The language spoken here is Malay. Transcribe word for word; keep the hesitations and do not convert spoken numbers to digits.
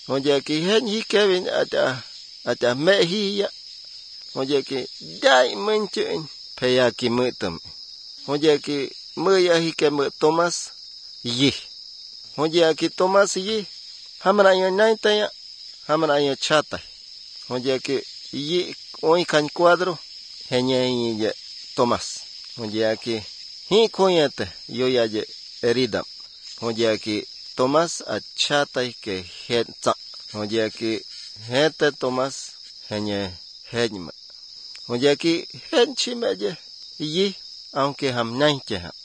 Onde que hen hi Kevin ata ata me hi ya. Onde que dai menchen peya ki mutum. Onde que meya hi ke me Thomas yi. Onde que Thomas yi hamana ya naita ya hamana ya chata. Onde que yi hoy kan cuadro henya yi Thomas. Onde que hi koyete yo ya je eridam. Onde que Thomas a chata que hetsa. Onde que hete Thomas henya hejma. Onde que henchi meje yi aunque ham nainte ha.